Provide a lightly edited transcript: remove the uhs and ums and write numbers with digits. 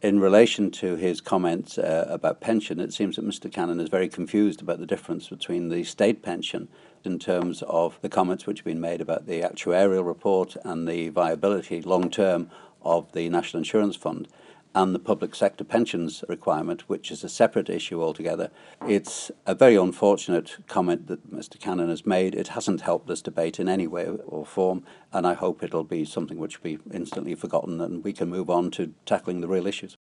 In relation to his comments about pension, it seems that Mr. Cannon is very confused about the difference between the state pension in terms of the comments which have been made about the actuarial report and the viability long-term of the National Insurance Fund, and the public sector pensions requirement, which is a separate issue altogether. It's a very unfortunate comment that Mr. Cannon has made. It hasn't helped this debate in any way or form, and I hope it'll be something which will be instantly forgotten and we can move on to tackling the real issues.